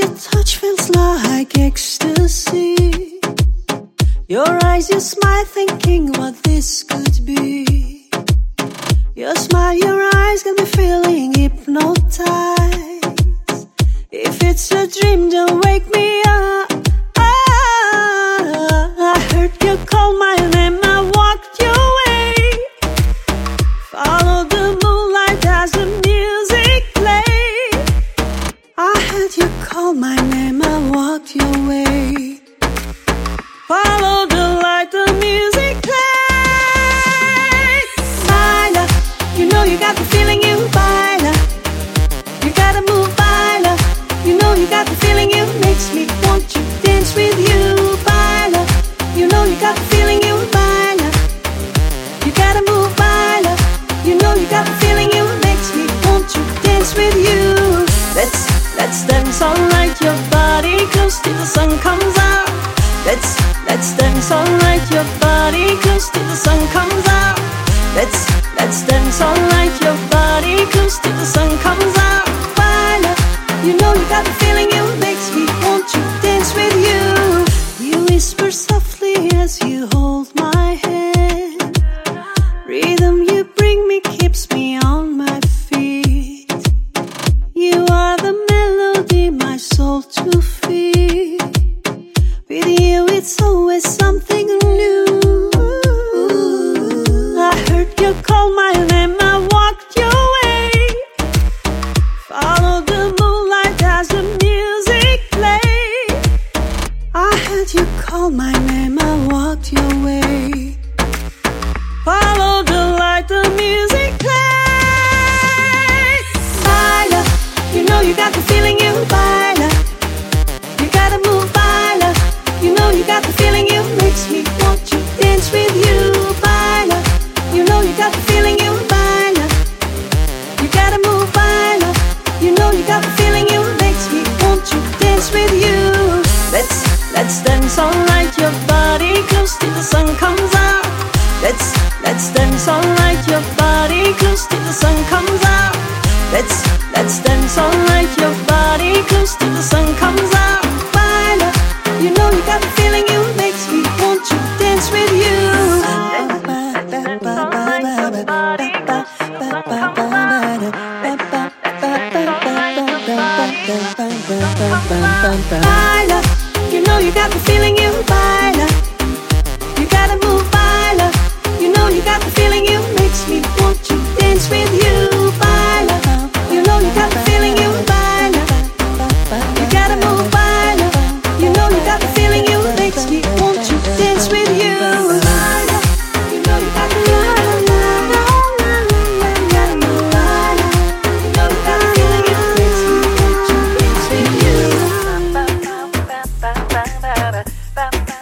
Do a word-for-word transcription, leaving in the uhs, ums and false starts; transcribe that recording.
your touch feels like ecstasy. Your eyes, your smile, thinking what this could be. Your smile, your eyes got me feeling hypnotized. If it's a dream, don't wake me up. Ah, I heard you call my name, I walked your way. Follow the moonlight as the music played. I heard you call my name, I walked your way. Follow the light, the music played. Baila, you know you got the feeling, you baila. You gotta move, baila. You know you got the feeling, it makes me want to dance with you, baila. You know you got the feeling, you baila. You gotta move, baila. You know you got the feeling, it makes me want to dance with you. Let's, let's dance all night, your body close till the sun comes out. Let's, let's dance all night, your body close till the sun comes out. Let's, let's dance all night, your body close till the sun comes out. Baila, you know you got the feeling, it makes me want to dance with you. You whisper softly as you hold my hand. Rhythm you bring me keeps me on my feet. You are the melody my soul to feel. With you it's always something new. I heard you call my name, I walked your way. Follow the moonlight as the music played. I heard you call my name, I walked your way. Follow the light, the music played. Baila, you know you got the feeling, you baila. You gotta move, baila. You know you got the feeling, it makes me want to dance with you, baila. You know you got the feeling, you baila. You gotta move, baila. You know you got the feeling, it makes me want to dance with you. Let's, let's dance all night, your body close till the sun comes out. Let's, let's dance all night, your body close till the sun comes out. Let's, let's dance all night, your body close till the sun comes out. Baila, you know you got the feeling, it makes me want to dance with you. Baila, you know you got the feeling, you baila. You gotta move, baila. You know you got the feeling, it makes me want to dance with you, baila. You know you got the feeling, you baila. You gotta move, baila. You know you got the feeling, it makes me want to dance with you. Baila, you know you got the feeling, you baila. You gotta move, baila. You know you got the feeling, it makes me want to dance with you.